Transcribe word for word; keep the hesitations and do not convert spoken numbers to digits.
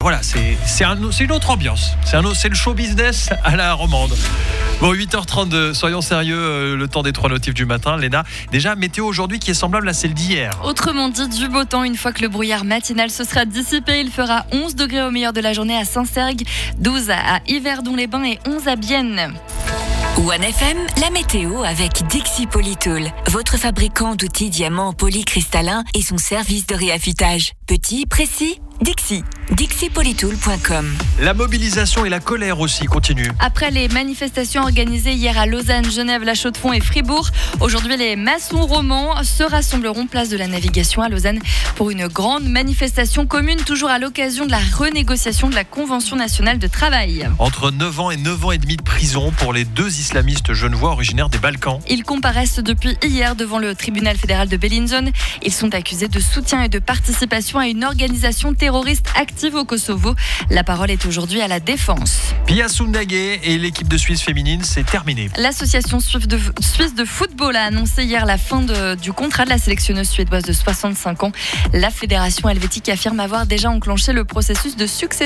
voilà, c'est, c'est, un, c'est une autre ambiance. C'est, un, c'est le show business à la romande. Bon, huit heures trente-deux, soyons sérieux, euh, le temps des trois notifs du matin. Léna, déjà, météo aujourd'hui qui est semblable à celle d'hier. Autrement dit, du beau temps, une fois que le brouillard matinal se sera dissipé. Il fera onze degrés au meilleur de la journée à Saint-Sergue, douze à Yverdon-les-Bains et onze à Bienne. One F M, la météo avec Dixi Polytool, votre fabricant d'outils diamants polycristallins et son service de réaffûtage. Petit, précis, Dixi. Dixi Polytool point com. La mobilisation et la colère aussi continuent. Après les manifestations organisées hier à Lausanne, Genève, La Chaux-de-Fonds et Fribourg, aujourd'hui les maçons romans se rassembleront place de la Navigation à Lausanne pour une grande manifestation commune, toujours à l'occasion de la renégociation de la Convention nationale de travail. Entre neuf ans et neuf ans et demi de prison pour les deux islamistes genevois originaires des Balkans. Ils comparaissent depuis hier devant le tribunal fédéral de Bellinzone. Ils sont accusés de soutien et de participation à une organisation terroriste active au Kosovo. La parole est aujourd'hui à la défense. Pia Sundhage et l'équipe de Suisse féminine, c'est terminé. L'association suisse de, suisse de football a annoncé hier la fin de, du contrat de la sélectionneuse suédoise de soixante-cinq ans. La fédération helvétique affirme avoir déjà enclenché le processus de succès.